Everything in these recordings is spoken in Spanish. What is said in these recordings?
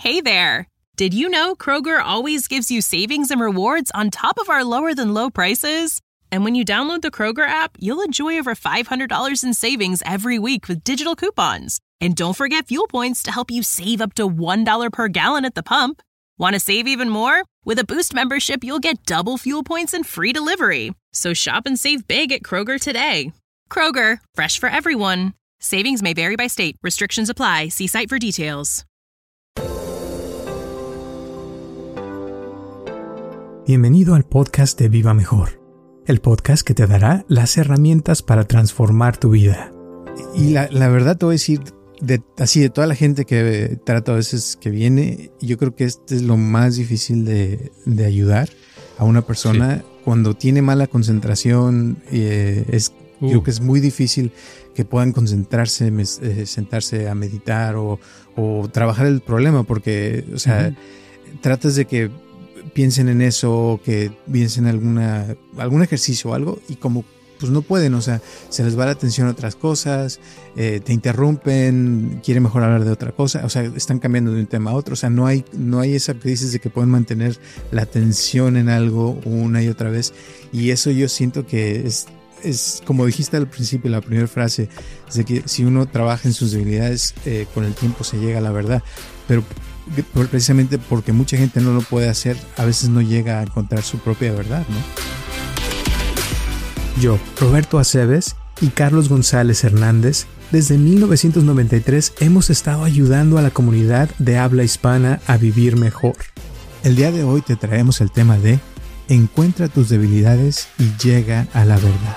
Hey there! Did you know Kroger always gives you savings and rewards on top of our lower-than-low prices? And when you download the Kroger app, you'll enjoy over $500 in savings every week with digital coupons. And don't forget fuel points to help you save up to $1 per gallon at the pump. Want to save even more? With a Boost membership, you'll get double fuel points and free delivery. So shop and save big at Kroger today. Kroger, fresh for everyone. Savings may vary by state. Restrictions apply. See site for details. Bienvenido al podcast de Viva Mejor, el podcast que te dará las herramientas para transformar tu vida. Y la verdad te voy a decir, de toda la gente que trato a veces que viene, yo creo que este es lo más difícil de ayudar a una persona cuando tiene mala concentración. Creo que es muy difícil que puedan concentrarse, sentarse a meditar o trabajar el problema, porque, o sea, tratas de que piensen en eso, que piensen en algún ejercicio o algo, y como pues no pueden, o sea, se les va la atención a otras cosas, te interrumpen, quieren mejor hablar de otra cosa, o sea, están cambiando de un tema a otro, o sea, no hay esa crisis de que pueden mantener la atención en algo una y otra vez, y eso yo siento que es como dijiste al principio, la primera frase, es de que si uno trabaja en sus debilidades, con el tiempo se llega a la verdad, pero precisamente porque mucha gente no lo puede hacer, a veces no llega a encontrar su propia verdad, ¿no? Yo, Roberto Aceves y Carlos González Hernández, desde 1993 hemos estado ayudando a la comunidad de habla hispana a vivir mejor. El día de hoy te traemos el tema de encuentra tus debilidades y llega a la verdad.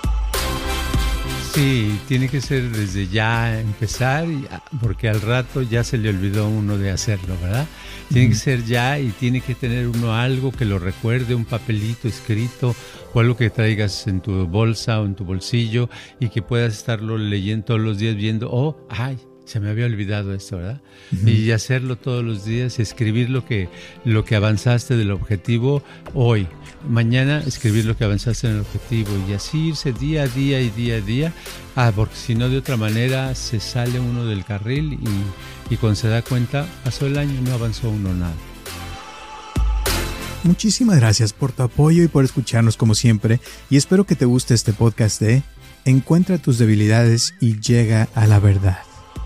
Sí, tiene que ser desde ya empezar, porque al rato ya se le olvidó a uno de hacerlo, ¿verdad? Tiene que ser ya, y tiene que tener uno algo que lo recuerde, un papelito escrito o algo que traigas en tu bolsa o en tu bolsillo y que puedas estarlo leyendo todos los días, viendo, se me había olvidado esto, ¿verdad? Y hacerlo todos los días, escribir lo que avanzaste del objetivo hoy. Mañana escribir lo que avanzaste en el objetivo, y así irse día a día y día a día, porque si no, de otra manera se sale uno del carril y cuando se da cuenta, pasó el año y no avanzó uno nada. Muchísimas gracias por tu apoyo y por escucharnos como siempre, y espero que te guste este podcast de Encuentra tus debilidades y llega a la verdad.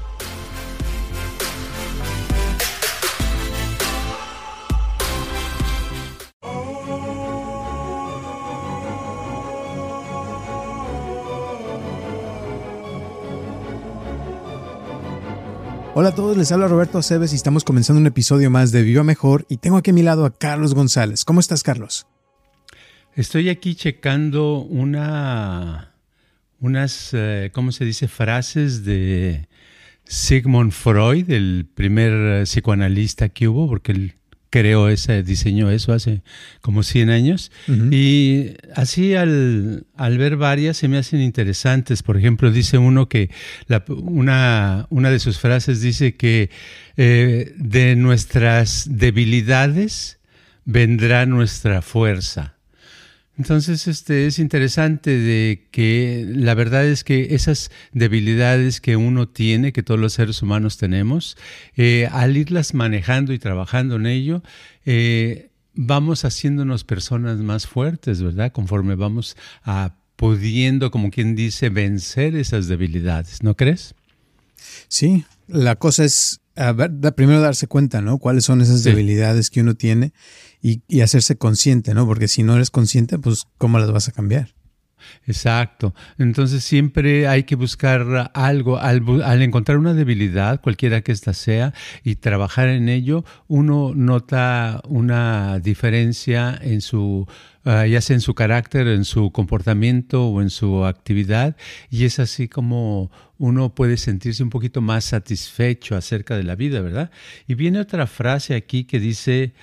Hola a todos, les habla Roberto Aceves y estamos comenzando un episodio más de Viva Mejor, y tengo aquí a mi lado a Carlos González. ¿Cómo estás, Carlos? Estoy aquí checando unas, ¿cómo se dice? Frases de Sigmund Freud, el primer psicoanalista que hubo, porque él diseñó eso hace como 100 años. Y así al ver varias se me hacen interesantes. Por ejemplo, dice uno que una de sus frases dice que de nuestras debilidades vendrá nuestra fuerza. Entonces es interesante de que la verdad es que esas debilidades que uno tiene, que todos los seres humanos tenemos, al irlas manejando y trabajando en ello, vamos haciéndonos personas más fuertes, ¿verdad? Conforme vamos pudiendo, como quien dice, vencer esas debilidades, ¿no crees? Sí, la cosa es primero darse cuenta, ¿no? Cuáles son esas debilidades que uno tiene y hacerse consciente, ¿no? Porque si no eres consciente, pues ¿cómo las vas a cambiar? Exacto. Entonces siempre hay que buscar algo. Al encontrar una debilidad, cualquiera que ésta sea, y trabajar en ello, uno nota una diferencia en ya sea en su carácter, en su comportamiento o en su actividad, y es así como uno puede sentirse un poquito más satisfecho acerca de la vida, ¿verdad? Y viene otra frase aquí que dice,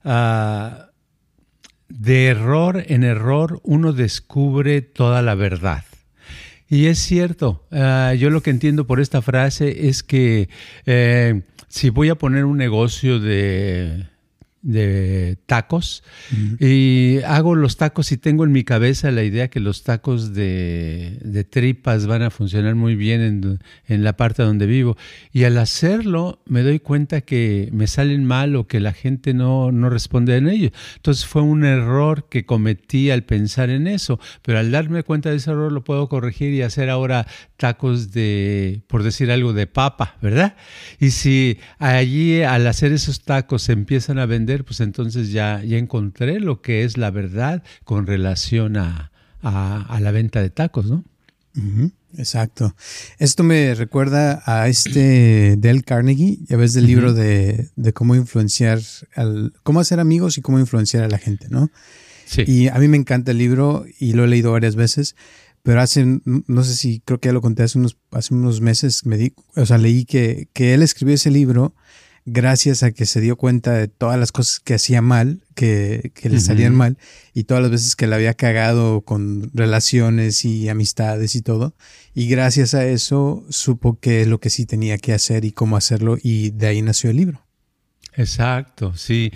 de error en error uno descubre toda la verdad. Y es cierto, yo lo que entiendo por esta frase es que si voy a poner un negocio de de tacos y hago los tacos y tengo en mi cabeza la idea que los tacos de tripas van a funcionar muy bien en la parte donde vivo, y al hacerlo me doy cuenta que me salen mal o que la gente no responde en ello. Entonces fue un error que cometí al pensar en eso, pero al darme cuenta de ese error lo puedo corregir y hacer ahora tacos de, por decir algo, de papa, ¿verdad? Y si allí al hacer esos tacos se empiezan a vender, pues entonces ya encontré lo que es la verdad con relación a la venta de tacos, ¿no? Uh-huh. Exacto. Esto me recuerda a Dale Carnegie, ya ves del libro de cómo influenciar, cómo hacer amigos y cómo influenciar a la gente, ¿no? Sí. Y a mí me encanta el libro y lo he leído varias veces, pero no sé si, creo que ya lo conté hace unos meses, leí que él escribió ese libro gracias a que se dio cuenta de todas las cosas que hacía mal, que le salían mal, y todas las veces que la había cagado con relaciones y amistades y todo. Y gracias a eso supo qué es lo que sí tenía que hacer y cómo hacerlo, y de ahí nació el libro. Exacto, sí.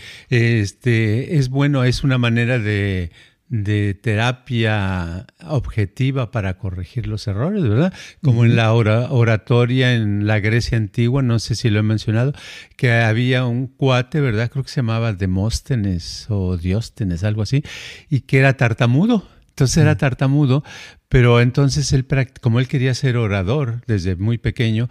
Es bueno, es una manera de terapia objetiva para corregir los errores, ¿verdad? Como en la oratoria en la Grecia antigua, no sé si lo he mencionado, que había un cuate, ¿verdad? Creo que se llamaba Demóstenes o Dióstenes, algo así, y que era tartamudo. Entonces era tartamudo, pero entonces como él quería ser orador desde muy pequeño,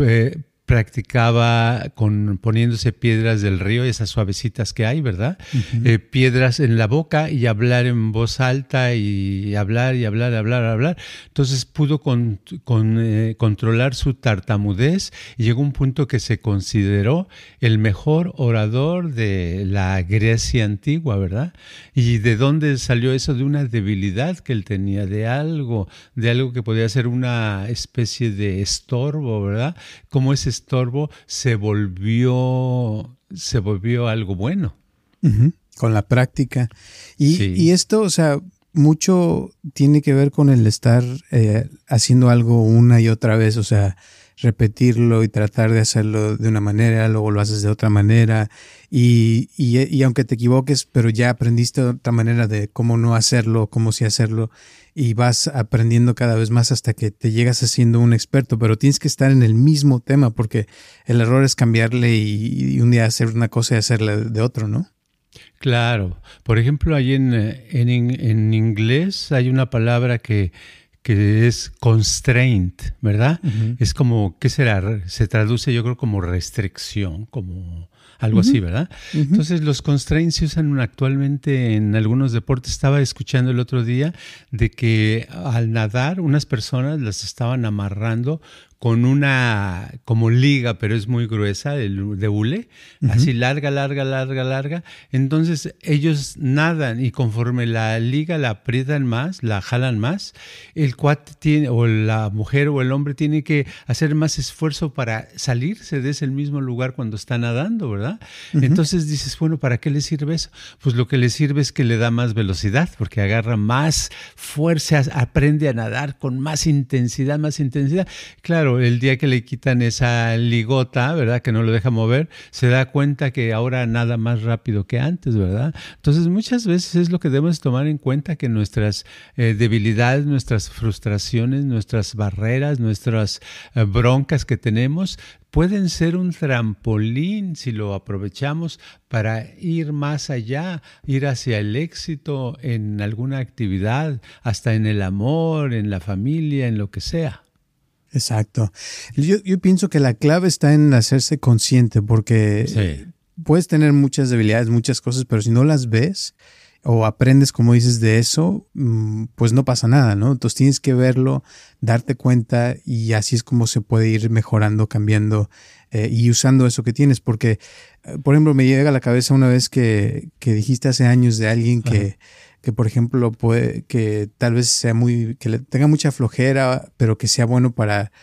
practicaba poniéndose piedras del río, esas suavecitas que hay, ¿verdad? Piedras en la boca y hablar en voz alta y hablar. Entonces pudo controlar su tartamudez y llegó a un punto que se consideró el mejor orador de la Grecia antigua, ¿verdad? ¿Y de dónde salió eso? De una debilidad que él tenía, de algo que podía ser una especie de estorbo, ¿verdad? Como ese estorbo se volvió algo bueno. Con la práctica. Y esto, o sea, mucho tiene que ver con el estar haciendo algo una y otra vez, o sea, repetirlo y tratar de hacerlo de una manera, luego lo haces de otra manera, y aunque te equivoques, pero ya aprendiste de otra manera de cómo no hacerlo, cómo sí hacerlo, y vas aprendiendo cada vez más hasta que te llegas haciendo un experto, pero tienes que estar en el mismo tema, porque el error es cambiarle y un día hacer una cosa y hacerla de otro, ¿no? Claro. Por ejemplo, ahí en inglés hay una palabra que es constraint, ¿verdad? Es como, ¿qué será? Se traduce, yo creo, como restricción, como algo así, ¿verdad? Entonces, los constraints se usan actualmente en algunos deportes. Estaba escuchando el otro día de que al nadar unas personas las estaban amarrando con una como liga, pero es muy gruesa, de hule, así larga. Entonces ellos nadan y conforme la liga la aprietan más, la jalan más, el cuate tiene, o la mujer o el hombre tiene que hacer más esfuerzo para salirse de ese mismo lugar cuando está nadando, ¿verdad? Entonces dices, bueno, ¿para qué le sirve eso? Pues lo que le sirve es que le da más velocidad, porque agarra más fuerza, aprende a nadar con más intensidad. Claro, el día que le quitan esa ligota, ¿verdad? Que no lo deja mover, se da cuenta que ahora nada más rápido que antes, ¿verdad? Entonces muchas veces es lo que debemos tomar en cuenta, que nuestras debilidades, nuestras frustraciones, nuestras barreras, nuestras broncas que tenemos pueden ser un trampolín si lo aprovechamos para ir más allá, ir hacia el éxito en alguna actividad, hasta en el amor, en la familia, en lo que sea. Exacto. Yo pienso que la clave está en hacerse consciente, porque puedes tener muchas debilidades, muchas cosas, pero si no las ves o aprendes, como dices, de eso, pues no pasa nada, ¿no? Entonces tienes que verlo, darte cuenta, y así es como se puede ir mejorando, cambiando y usando eso que tienes. Porque, por ejemplo, me llega a la cabeza una vez que dijiste hace años de alguien que por ejemplo, que tal vez que le tenga mucha flojera, pero que sea bueno para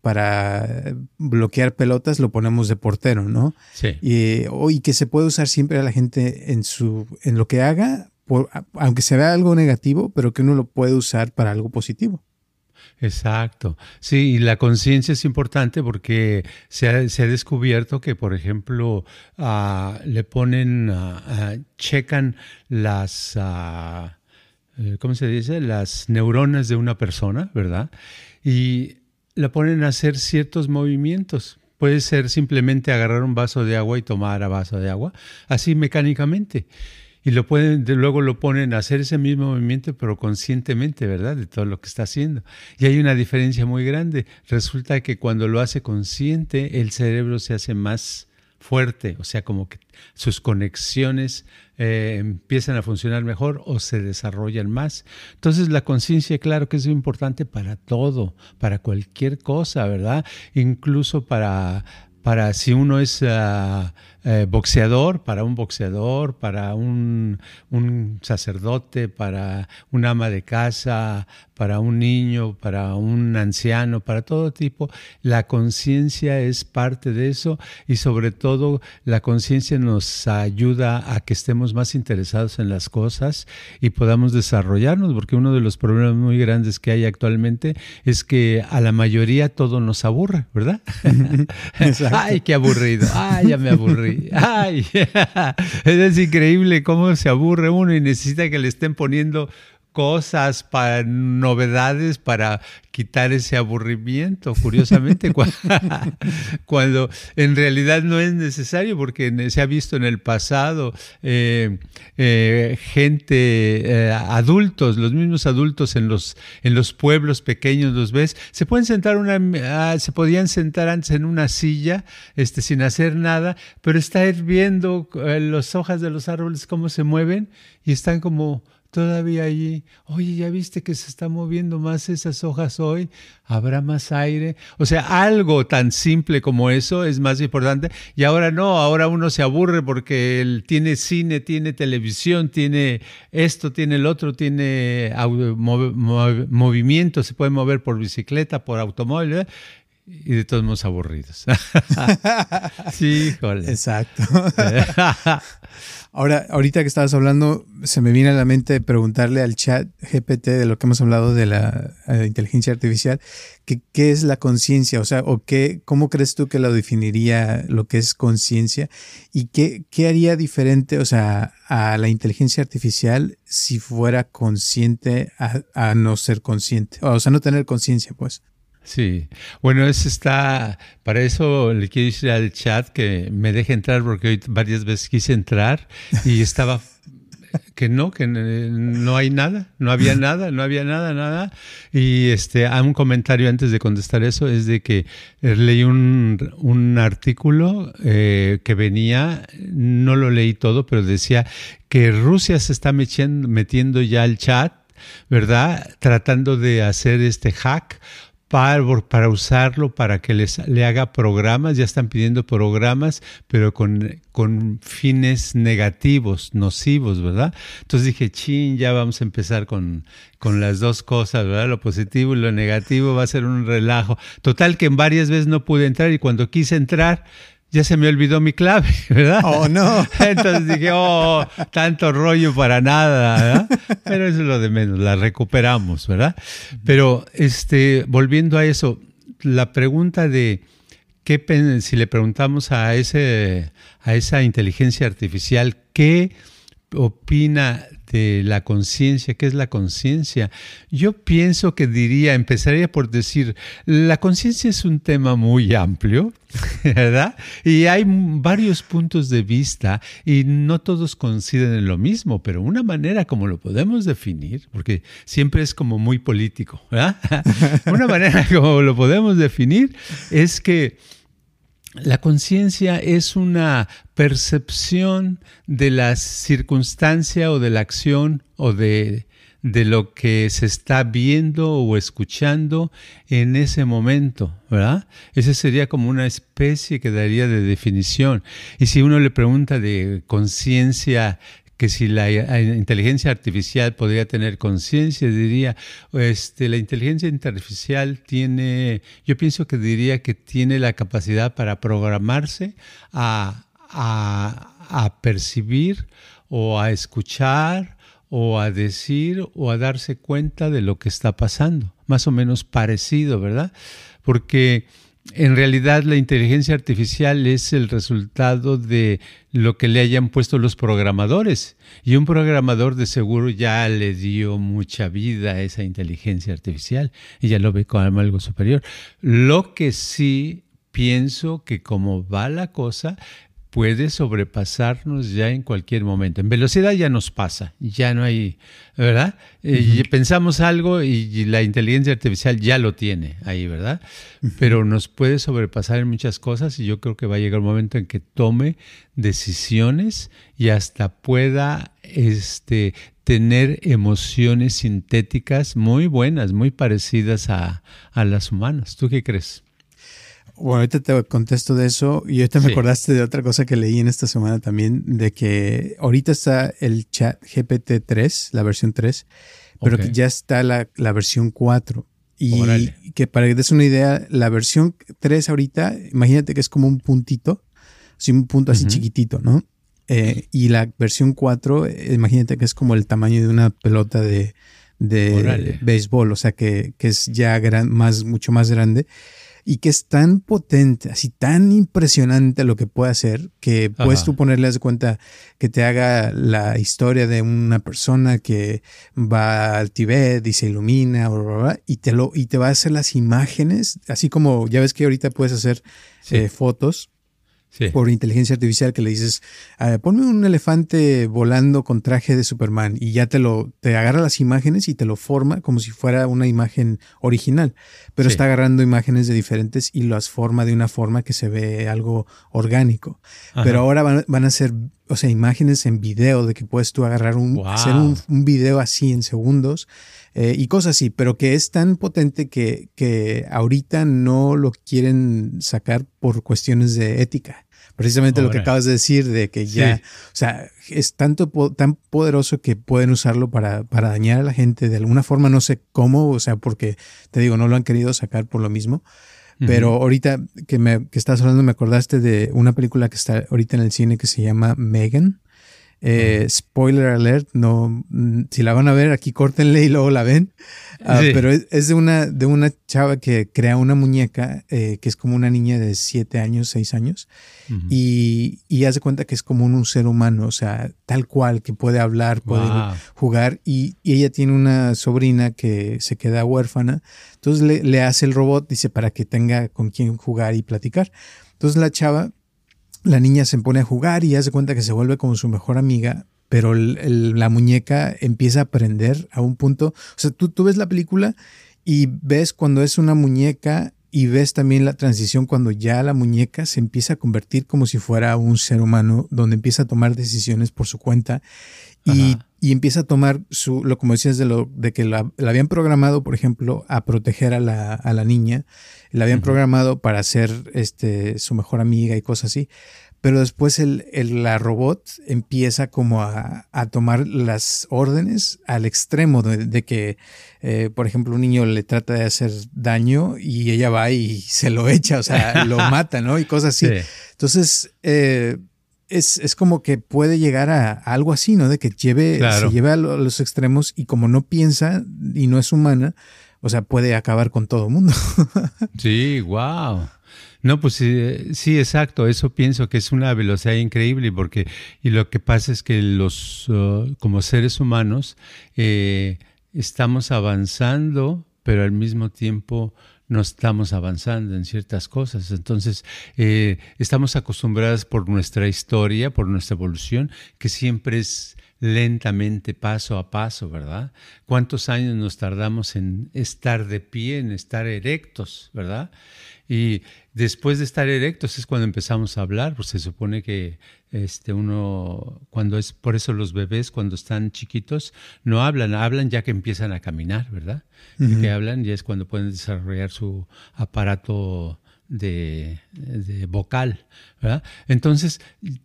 bloquear pelotas, lo ponemos de portero, ¿no? Sí. Y que se puede usar siempre a la gente en lo que haga, aunque se vea algo negativo, pero que uno lo puede usar para algo positivo. Exacto. Sí, y la conciencia es importante porque se ha descubierto que, por ejemplo, le ponen, checan las, ¿cómo se dice? Las neuronas de una persona, ¿verdad? Y la ponen a hacer ciertos movimientos. Puede ser simplemente agarrar un vaso de agua y tomar a vaso de agua, así mecánicamente. Y luego lo ponen a hacer ese mismo movimiento, pero conscientemente, ¿verdad? De todo lo que está haciendo. Y hay una diferencia muy grande. Resulta que cuando lo hace consciente, el cerebro se hace más fuerte, o sea, como que sus conexiones empiezan a funcionar mejor o se desarrollan más. Entonces, la conciencia, claro que es importante para todo, para cualquier cosa, ¿verdad? Incluso para si uno es boxeador, para un sacerdote, para un ama de casa, para un niño, para un anciano, para todo tipo. La conciencia es parte de eso y sobre todo la conciencia nos ayuda a que estemos más interesados en las cosas y podamos desarrollarnos, porque uno de los problemas muy grandes que hay actualmente es que a la mayoría todo nos aburre, ¿verdad? Exacto. Ay, qué aburrido. Ay, ya me aburrí. Ay, es increíble cómo se aburre uno y necesita que le estén poniendo cosas, para novedades para quitar ese aburrimiento, curiosamente, cuando en realidad no es necesario, porque se ha visto en el pasado gente, adultos, los mismos adultos en los pueblos pequeños, los ves, se podían sentar antes en una silla sin hacer nada, pero estar viendo las hojas de los árboles cómo se mueven y están como todavía allí. Oye, ¿ya viste que se está moviendo más esas hojas hoy? ¿Habrá más aire? O sea, algo tan simple como eso es más importante. Y ahora no, ahora uno se aburre porque él tiene cine, tiene televisión, tiene esto, tiene el otro, tiene movimiento, se puede mover por bicicleta, por automóvil, ¿verdad? Y de todos modos aburridos. Sí, híjole. Exacto. Ahora, ahorita que estabas hablando, se me viene a la mente preguntarle al chat GPT de lo que hemos hablado de la inteligencia artificial, que qué es la conciencia, o sea, ¿cómo crees tú que lo definiría lo que es conciencia? ¿Y qué haría diferente, o sea, a la inteligencia artificial si fuera consciente a no ser consciente? O sea, no tener conciencia, pues. Sí, bueno, para eso le quiero decir al chat que me deje entrar porque hoy varias veces quise entrar y estaba que no hay nada, no había nada. Y un comentario antes de contestar eso es de que leí un artículo que venía, no lo leí todo, pero decía que Rusia se está metiendo ya al chat, ¿verdad? Tratando de hacer hack para usarlo, para que le haga programas. Ya están pidiendo programas, pero con fines negativos, nocivos, ¿verdad? Entonces dije, ya vamos a empezar con las dos cosas, ¿verdad? Lo positivo y lo negativo va a ser un relajo. Total que en varias veces no pude entrar y cuando quise entrar ya se me olvidó mi clave, ¿verdad? ¡Oh, no! Entonces dije, tanto rollo para nada, ¿verdad? Pero eso es lo de menos, la recuperamos, ¿verdad? Pero volviendo a eso, la pregunta de si le preguntamos a esa inteligencia artificial, ¿qué opina de la conciencia? ¿Qué es la conciencia? Yo pienso que empezaría por decir, la conciencia es un tema muy amplio, ¿verdad? Y hay varios puntos de vista y no todos coinciden en lo mismo, pero una manera como lo podemos definir, porque siempre es como muy político, ¿verdad? Una manera como lo podemos definir es que la conciencia es una percepción de la circunstancia o de la acción o de lo que se está viendo o escuchando en ese momento, ¿verdad? Esa sería como una especie que daría de definición. Y si uno le pregunta de conciencia, que si la inteligencia artificial podría tener conciencia, diría, la inteligencia artificial yo pienso que diría que tiene la capacidad para programarse a percibir o a escuchar o a decir o a darse cuenta de lo que está pasando. Más o menos parecido, ¿verdad? Porque en realidad la inteligencia artificial es el resultado de lo que le hayan puesto los programadores. Y un programador de seguro ya le dio mucha vida a esa inteligencia artificial y ya lo ve como algo superior. Lo que sí pienso que como va la cosa, puede sobrepasarnos ya en cualquier momento. En velocidad ya nos pasa, ya no hay, ¿verdad? Pensamos algo y la inteligencia artificial ya lo tiene ahí, ¿verdad? Pero nos puede sobrepasar en muchas cosas y yo creo que va a llegar un momento en que tome decisiones y hasta pueda tener emociones sintéticas muy buenas, muy parecidas a las humanas. ¿Tú qué crees? Bueno, ahorita te contesto de eso y ahorita me acordaste de otra cosa que leí en esta semana también, de que ahorita está el chat GPT-3, la versión 3, pero que ya está la versión 4. Y Órale. Que para que des una idea, la versión 3 ahorita, imagínate que es como un puntito, así un punto así chiquitito, ¿no? Y la versión 4, imagínate que es como el tamaño de una pelota de béisbol, o sea que es ya mucho más grande. Y que es tan potente, así tan impresionante lo que puede hacer, que puedes tú ponerle de cuenta que te haga la historia de una persona que va al Tíbet y se ilumina, bla, bla, bla, y te va a hacer las imágenes, así como ya ves que ahorita puedes hacer fotos. Sí. Por inteligencia artificial que le dices, ponme un elefante volando con traje de Superman y ya te agarra las imágenes y te lo forma como si fuera una imagen original, pero está agarrando imágenes de diferentes y las forma de una forma que se ve algo orgánico. Ajá. Pero ahora van a ser, o sea, imágenes en video de que puedes tú agarrar hacer un video así en segundos. Y cosas así, pero que es tan potente que ahorita no lo quieren sacar por cuestiones de ética. Precisamente lo que acabas de decir, de que ya, o sea, es tan poderoso que pueden usarlo para dañar a la gente de alguna forma, no sé cómo, o sea, porque te digo, no lo han querido sacar por lo mismo. Pero ahorita que estás hablando, me acordaste de una película que está ahorita en el cine que se llama Megan. Spoiler alert, no, si la van a ver aquí córtenle y luego la ven. Pero es de una chava que crea una muñeca que es como una niña de 7 años, 6 años y hace cuenta que es como un ser humano, o sea, tal cual, que puede hablar, puede jugar y ella tiene una sobrina que se queda huérfana, entonces le hace el robot, dice, para que tenga con quien jugar y platicar. Entonces la niña se pone a jugar y hace cuenta que se vuelve como su mejor amiga, pero la muñeca empieza a aprender a un punto. O sea, tú ves la película y ves cuando es una muñeca y ves también la transición cuando ya la muñeca se empieza a convertir como si fuera un ser humano, donde empieza a tomar decisiones por su cuenta y empieza a tomar como decías, de que la habían programado, por ejemplo, a proteger a la niña. La habían programado para ser su mejor amiga y cosas así. Pero después la robot empieza como a tomar las órdenes al extremo de que, por ejemplo, un niño le trata de hacer daño y ella va y se lo echa, o sea, lo mata, ¿no? Y cosas así. Sí. Entonces, es como que puede llegar a algo así, ¿no? De que se lleve a los extremos y como no piensa y no es humana, o sea, puede acabar con todo el mundo. Sí, wow. No, pues sí, exacto. Eso pienso que es una velocidad increíble y lo que pasa es que como seres humanos estamos avanzando, pero al mismo tiempo no estamos avanzando en ciertas cosas. Entonces, estamos acostumbrados por nuestra historia, por nuestra evolución, que siempre es lentamente, paso a paso, ¿verdad? ¿Cuántos años nos tardamos en estar de pie, en estar erectos, ¿verdad? Y después de estar erectos es cuando empezamos a hablar, pues se supone que por eso los bebés cuando están chiquitos no hablan ya que empiezan a caminar, ¿verdad? Y que hablan ya es cuando pueden desarrollar su aparato de vocal, ¿verdad? Entonces,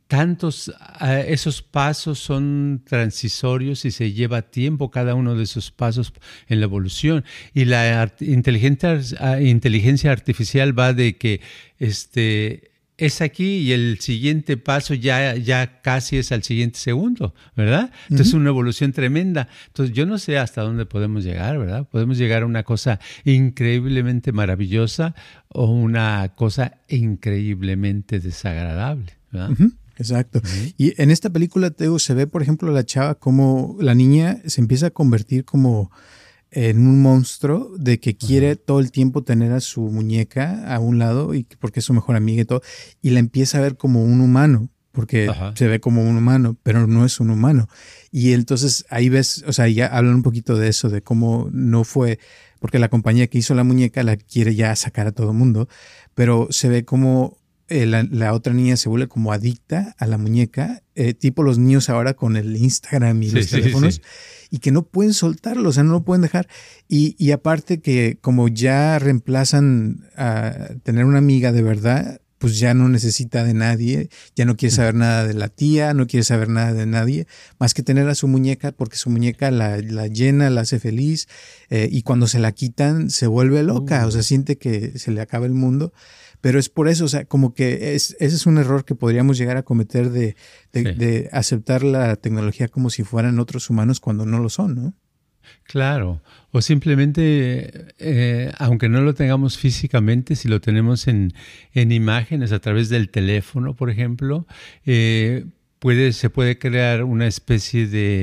esos pasos son transitorios y se lleva tiempo cada uno de esos pasos en la evolución. Y la inteligencia artificial va de que es aquí y el siguiente paso ya casi es al siguiente segundo, ¿verdad? Entonces es una evolución tremenda. Entonces yo no sé hasta dónde podemos llegar, ¿verdad? Podemos llegar a una cosa increíblemente maravillosa o una cosa increíblemente desagradable, ¿verdad? Exacto. Y en esta película, te digo, se ve, por ejemplo, la chava como la niña se empieza a convertir como en un monstruo de que quiere todo el tiempo tener a su muñeca a un lado y porque es su mejor amiga y todo, y la empieza a ver como un humano, porque se ve como un humano, pero no es un humano. Y entonces ahí ves, o sea, ya hablan un poquito de eso, de cómo no fue, porque la compañía que hizo la muñeca la quiere ya sacar a todo el mundo, pero se ve como la otra niña se vuelve como adicta a la muñeca, tipo los niños ahora con el Instagram y los teléfonos, y que no pueden soltarlo, o sea, no lo pueden dejar. Y aparte que como ya reemplazan a tener una amiga de verdad, pues ya no necesita de nadie, ya no quiere saber nada de la tía, no quiere saber nada de nadie, más que tener a su muñeca, porque su muñeca la llena, la hace feliz, y cuando se la quitan se vuelve loca, o sea, siente que se le acaba el mundo. Pero es por eso, o sea, como que ese es un error que podríamos llegar a cometer de aceptar la tecnología como si fueran otros humanos cuando no lo son, ¿no? Claro, o simplemente, aunque no lo tengamos físicamente, si lo tenemos en imágenes a través del teléfono, por ejemplo, se puede crear una especie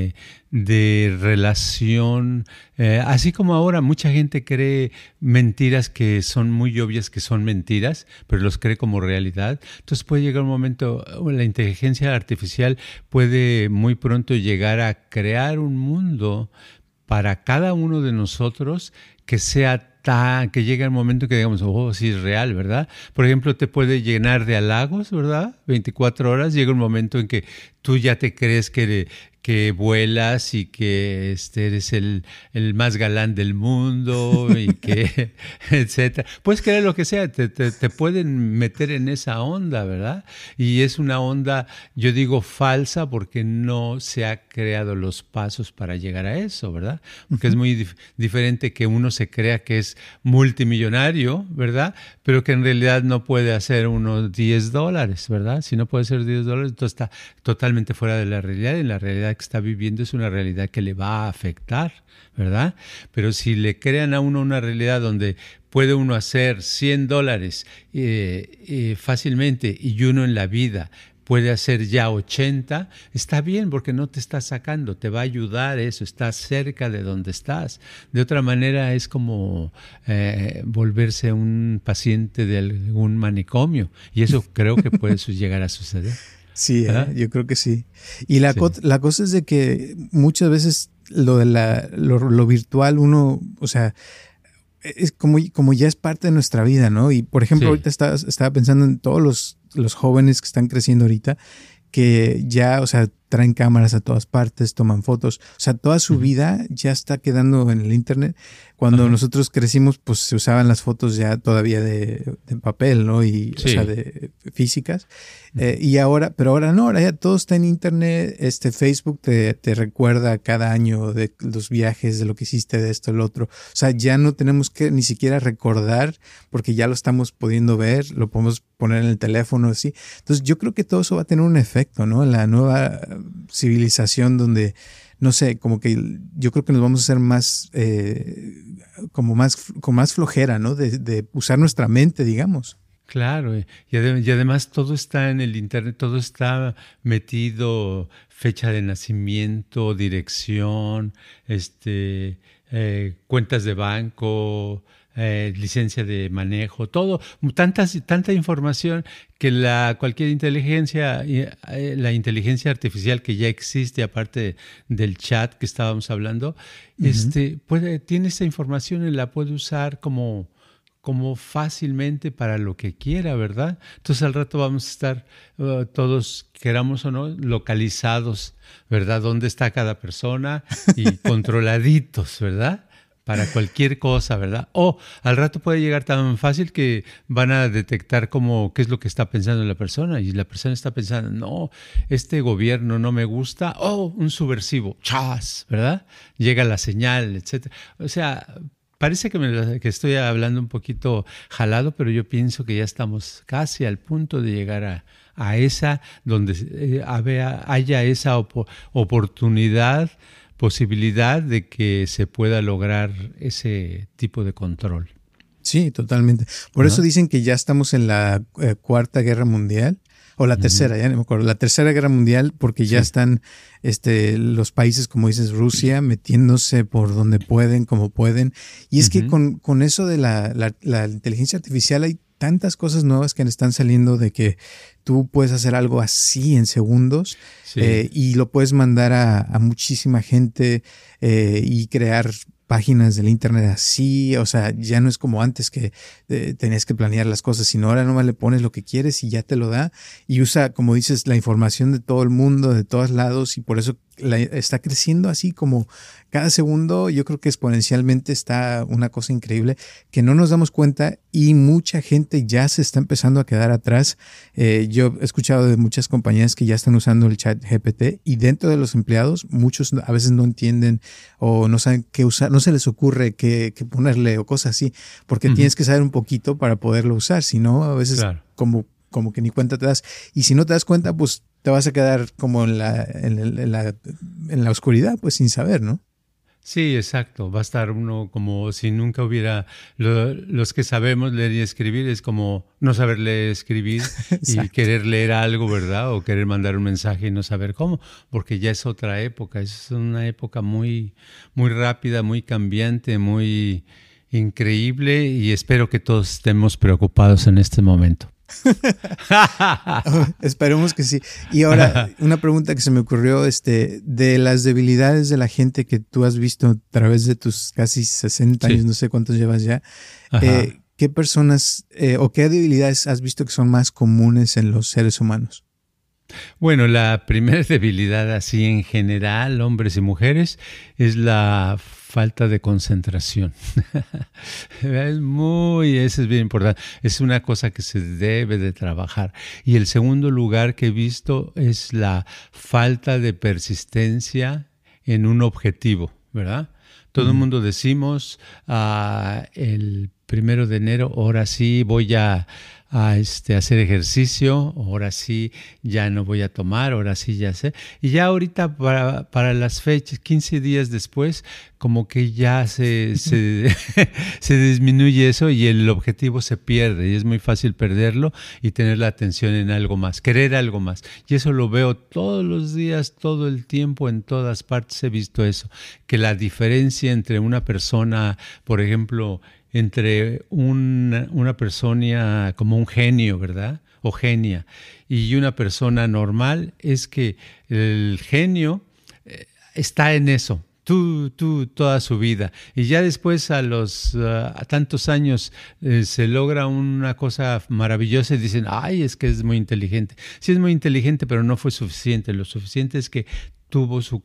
de relación, así como ahora mucha gente cree mentiras que son muy obvias que son mentiras, pero los cree como realidad. Entonces puede llegar un momento, la inteligencia artificial puede muy pronto llegar a crear un mundo para cada uno de nosotros que sea que llegue el momento que digamos, oh, sí es real, ¿verdad? Por ejemplo, te puede llenar de halagos, ¿verdad? 24 horas, llega un momento en que tú ya te crees que vuelas y que eres el más galán del mundo y que, etcétera. Puedes creer lo que sea, te pueden meter en esa onda, ¿verdad? Y es una onda, yo digo, falsa porque no se ha creado los pasos para llegar a eso, ¿verdad? Porque es muy diferente que uno se crea que es multimillonario, ¿verdad? Pero que en realidad no puede hacer unos $10, ¿verdad? Si no puede hacer $10, entonces está totalmente fuera de la realidad, y la realidad que está viviendo es una realidad que le va a afectar, ¿verdad? Pero si le crean a uno una realidad donde puede uno hacer $100 fácilmente y uno en la vida puede hacer ya 80, está bien porque no te está sacando, te va a ayudar eso, estás cerca de donde estás. De otra manera es como volverse un paciente de algún manicomio, y eso creo que puede llegar a suceder. Sí, yo creo que sí. Y la cosa es de que muchas veces lo de lo virtual uno, o sea, es como ya es parte de nuestra vida, ¿no? Y por ejemplo, ahorita estaba pensando en todos los jóvenes que están creciendo ahorita, que ya, o sea, traen cámaras a todas partes, toman fotos, o sea, toda su vida ya está quedando en el internet. Cuando nosotros crecimos, pues se usaban las fotos ya todavía de papel, ¿no? Y, o sea, de físicas. Pero ahora no, ahora ya todo está en internet. Facebook te recuerda cada año de los viajes, de lo que hiciste, de esto, el otro. O sea, ya no tenemos que ni siquiera recordar porque ya lo estamos pudiendo ver, lo podemos poner en el teléfono, así. Entonces, yo creo que todo eso va a tener un efecto, ¿no? En la nueva civilización donde, no sé, como que yo creo que nos vamos a hacer más, con más flojera, ¿no? De usar nuestra mente, digamos. Claro, y además todo está en el internet, todo está metido, fecha de nacimiento, dirección, cuentas de banco, licencia de manejo, todo, tanta información que cualquier inteligencia, la inteligencia artificial que ya existe, aparte del chat que estábamos hablando, tiene esa información y la puede usar como fácilmente para lo que quiera, ¿verdad? Entonces al rato vamos a estar todos, queramos o no, localizados, ¿verdad? ¿Dónde está cada persona? Y controladitos, ¿verdad? Para cualquier cosa, ¿verdad? O al rato puede llegar tan fácil que van a detectar qué es lo que está pensando la persona, y la persona está pensando, no, este gobierno no me gusta, un subversivo, ¡chas!, ¿verdad? Llega la señal, etcétera. O sea, parece que estoy hablando un poquito jalado, pero yo pienso que ya estamos casi al punto de llegar a esa, donde haya esa oportunidad, posibilidad de que se pueda lograr ese tipo de control. Sí, totalmente. Por eso dicen que ya estamos en la Cuarta Guerra Mundial. O la tercera, ya no me acuerdo. La Tercera Guerra Mundial, porque ya están los países, como dices, Rusia, metiéndose por donde pueden, como pueden. Y es que con eso de la inteligencia artificial hay tantas cosas nuevas que están saliendo, de que tú puedes hacer algo así en segundos, y lo puedes mandar a muchísima gente y crear páginas del internet así. O sea, ya no es como antes que tenías que planear las cosas, sino ahora nomás le pones lo que quieres y ya te lo da, y usa, como dices, la información de todo el mundo, de todos lados, y por eso está creciendo así como cada segundo. Yo creo que exponencialmente está una cosa increíble que no nos damos cuenta, y mucha gente ya se está empezando a quedar atrás. Yo he escuchado de muchas compañías que ya están usando el ChatGPT, y dentro de los empleados muchos a veces no entienden o no saben qué usar, no se les ocurre qué ponerle o cosas así, porque tienes que saber un poquito para poderlo usar, si no a veces como que ni cuenta te das, y si no te das cuenta pues te vas a quedar como en la oscuridad, pues sin saber, ¿no? Sí, exacto. Va a estar uno como si nunca hubiera... los que sabemos leer y escribir es como no saber leer y escribir y querer leer algo, ¿verdad? O querer mandar un mensaje y no saber cómo, porque ya es otra época. Es una época muy, muy rápida, muy cambiante, muy increíble, y espero que todos estemos preocupados en este momento. Esperemos que sí. Y ahora, una pregunta que se me ocurrió, de las debilidades de la gente que tú has visto a través de tus casi 60 años, no sé cuántos llevas ya, ¿qué personas o qué debilidades has visto que son más comunes en los seres humanos? Bueno, la primera debilidad así en general, hombres y mujeres, es la falta de concentración. Eso es bien importante. Es una cosa que se debe de trabajar. Y el segundo lugar que he visto es la falta de persistencia en un objetivo, ¿verdad? Todo el mundo decimos el 1 de enero, ahora sí voy a hacer ejercicio, ahora sí ya no voy a tomar, ahora sí ya sé. Y ya ahorita para las fechas, 15 días después, como que ya se disminuye eso y el objetivo se pierde, y es muy fácil perderlo y tener la atención en algo más, querer algo más. Y eso lo veo todos los días, todo el tiempo, en todas partes he visto eso, que la diferencia entre una persona, por ejemplo, entre una persona como un genio, ¿verdad? O genia, y una persona normal, es que el genio está en eso, tú toda su vida, y ya después a los tantos años se logra una cosa maravillosa y dicen, ay, es que es muy inteligente. Sí, es muy inteligente, pero no fue suficiente. Lo suficiente es que tuvo su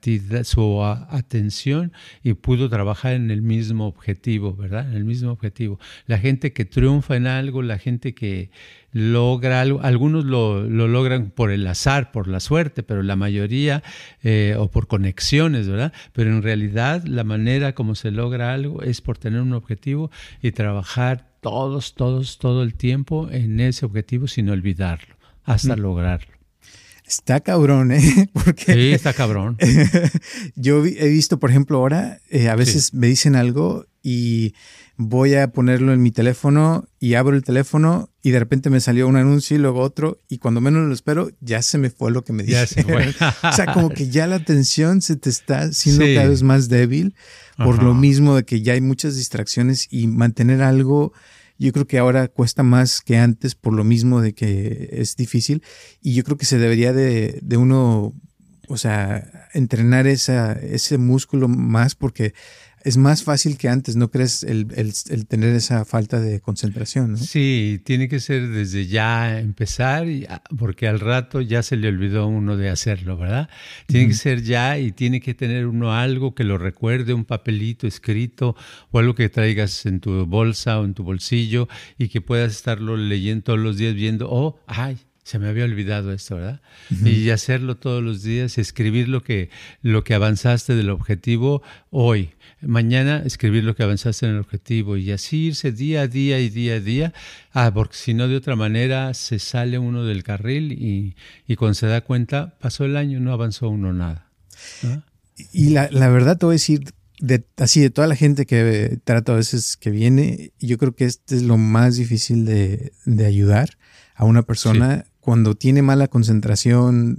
atención y pudo trabajar en el mismo objetivo, ¿verdad? En el mismo objetivo. La gente que triunfa en algo, la gente que logra algo, algunos lo logran por el azar, por la suerte, pero la mayoría, o por conexiones, ¿verdad? Pero en realidad la manera como se logra algo es por tener un objetivo y trabajar todo el tiempo en ese objetivo sin olvidarlo, hasta lograrlo. Está cabrón, porque sí, está cabrón. Yo he visto, por ejemplo, ahora a veces me dicen algo y voy a ponerlo en mi teléfono y abro el teléfono y de repente me salió un anuncio y luego otro, y cuando menos lo espero ya se me fue lo que me dijeron. Ya se fue. O sea, como que ya la atención se te está haciendo cada vez más débil por lo mismo de que ya hay muchas distracciones, y mantener algo, yo creo que ahora cuesta más que antes por lo mismo de que es difícil, y yo creo que se debería de uno, o sea, entrenar ese músculo más, porque es más fácil que antes, ¿no crees? El tener esa falta de concentración, ¿no? Sí, tiene que ser desde ya empezar, porque al rato ya se le olvidó a uno de hacerlo, ¿verdad? Tiene que ser ya, y tiene que tener uno algo que lo recuerde, un papelito escrito o algo que traigas en tu bolsa o en tu bolsillo y que puedas estarlo leyendo todos los días viendo, se me había olvidado esto, ¿verdad? Uh-huh. Y hacerlo todos los días, escribir lo que avanzaste del objetivo hoy. Mañana escribir lo que avanzaste en el objetivo y así irse día a día y día a día, porque si no de otra manera se sale uno del carril y cuando se da cuenta pasó el año, no avanzó uno nada. ¿No? Y la verdad te voy a decir, de toda la gente que trato a veces que viene, yo creo que este es lo más difícil de ayudar a una persona. Sí. Cuando tiene mala concentración,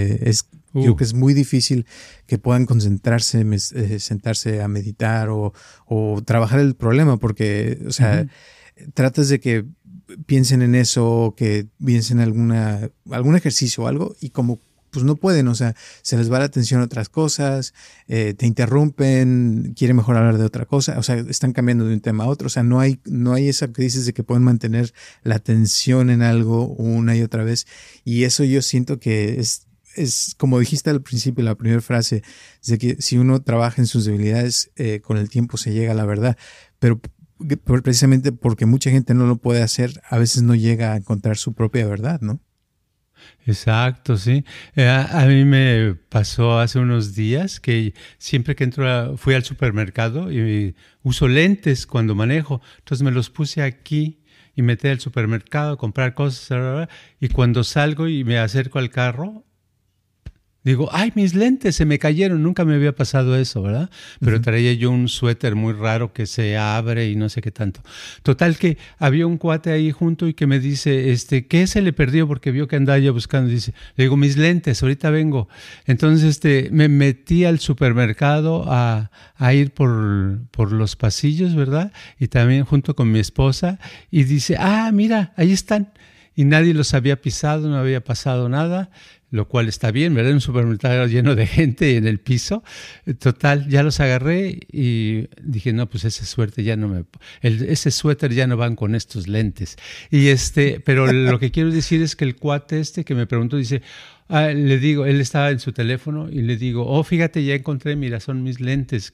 creo que es muy difícil que puedan concentrarse, sentarse a meditar o trabajar el problema, porque, o sea, tratas de que piensen en eso, que piensen en algún ejercicio o algo, y como pues no pueden, o sea, se les va la atención a otras cosas, te interrumpen, quieren mejor hablar de otra cosa, o sea, están cambiando de un tema a otro, o sea, no hay esa crisis de que pueden mantener la atención en algo una y otra vez, y eso yo siento que es como dijiste al principio, la primera frase, de que si uno trabaja en sus debilidades, con el tiempo se llega a la verdad, pero precisamente porque mucha gente no lo puede hacer, a veces no llega a encontrar su propia verdad, ¿no? Exacto, sí. A mí me pasó hace unos días que siempre que fui al supermercado y uso lentes cuando manejo, entonces me los puse aquí y metí al supermercado a comprar cosas y cuando salgo y me acerco al carro, digo, ¡ay, mis lentes se me cayeron! Nunca me había pasado eso, ¿verdad? Pero traía yo un suéter muy raro que se abre y no sé qué tanto. Total que había un cuate ahí junto y que me dice, ¿qué se le perdió? Porque vio que andaba yo buscando. Dice, le digo, mis lentes, ahorita vengo. Entonces me metí al supermercado a ir por los pasillos, ¿verdad? Y también junto con mi esposa. Y dice, mira, ahí están. Y nadie los había pisado, no había pasado nada. Lo cual está bien, ¿verdad? Un supermercado lleno de gente en el piso. Total, ya los agarré y dije, no, pues ese suéter ya no van con estos lentes. Y pero lo que quiero decir es que el cuate que me preguntó, dice, le digo, él estaba en su teléfono y le digo, fíjate, ya encontré, mira, son mis lentes.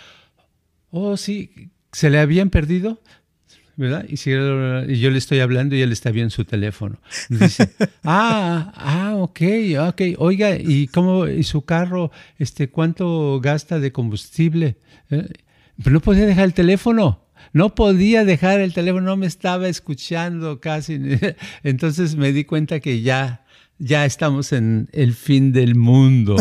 Sí, ¿se le habían perdido? ¿Verdad? Y yo le estoy hablando y él está bien en su teléfono. Y dice, ok. Oiga, ¿y su carro, cuánto gasta de combustible? Pero no podía dejar el teléfono. No podía dejar el teléfono, no me estaba escuchando casi. Entonces me di cuenta que ya estamos en el fin del mundo.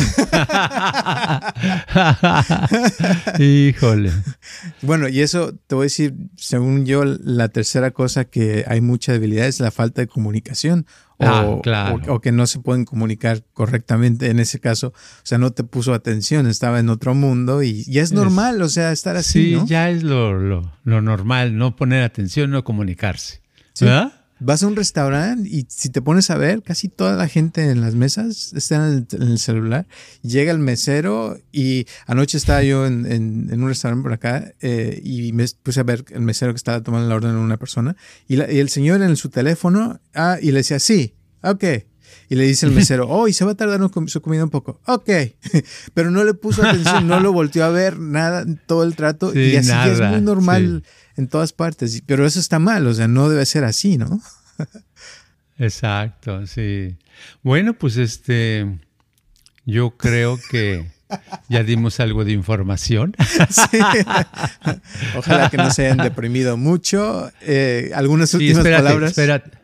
Híjole. Bueno, y eso te voy a decir, según yo, la tercera cosa que hay mucha debilidad es la falta de comunicación. Claro. O que no se pueden comunicar correctamente en ese caso. O sea, no te puso atención, estaba en otro mundo y ya es normal, o sea, estar así, sí, ¿no? Ya es lo normal, no poner atención, no comunicarse. Sí. ¿Verdad? Vas a un restaurante y si te pones a ver, casi toda la gente en las mesas está en el celular. Llega el mesero y anoche estaba yo en un restaurante por acá y me puse a ver el mesero que estaba tomando la orden de una persona y el señor en su teléfono y le decía, sí, ok. Y le dice el mesero, y se va a tardar su comida un poco. Ok. Pero no le puso atención, no lo volteó a ver, nada, todo el trato. Sí, y así nada, es muy normal en todas partes. Pero eso está mal, o sea, no debe ser así, ¿no? Exacto, sí. Bueno, pues yo creo que ya dimos algo de información. Sí. Ojalá que no se hayan deprimido mucho. Algunas últimas palabras. Espera.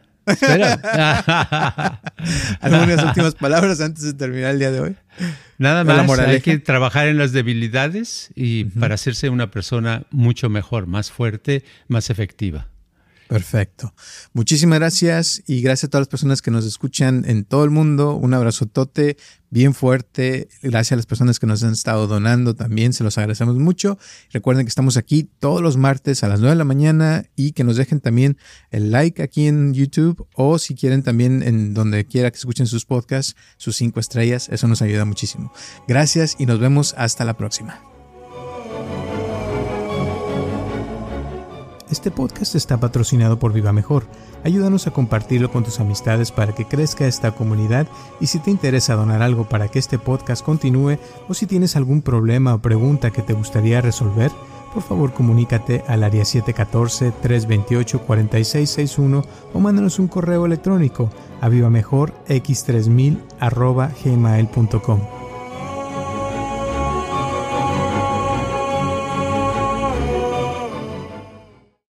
¿Algunas últimas palabras antes de terminar el día de hoy? Nada más, hay que trabajar en las debilidades y para hacerse una persona mucho mejor, más fuerte, más efectiva. Perfecto. Muchísimas gracias y gracias a todas las personas que nos escuchan en todo el mundo. Un abrazotote bien fuerte. Gracias a las personas que nos han estado donando también. Se los agradecemos mucho. Recuerden que estamos aquí todos los martes a las 9 de la mañana y que nos dejen también el like aquí en YouTube o si quieren también en donde quiera que escuchen sus podcasts, sus 5 estrellas. Eso nos ayuda muchísimo. Gracias y nos vemos hasta la próxima. Este podcast está patrocinado por Viva Mejor. Ayúdanos a compartirlo con tus amistades para que crezca esta comunidad y si te interesa donar algo para que este podcast continúe o si tienes algún problema o pregunta que te gustaría resolver, por favor comunícate al área 714-328-4661 o mándanos un correo electrónico a vivamejorx3000@gmail.com.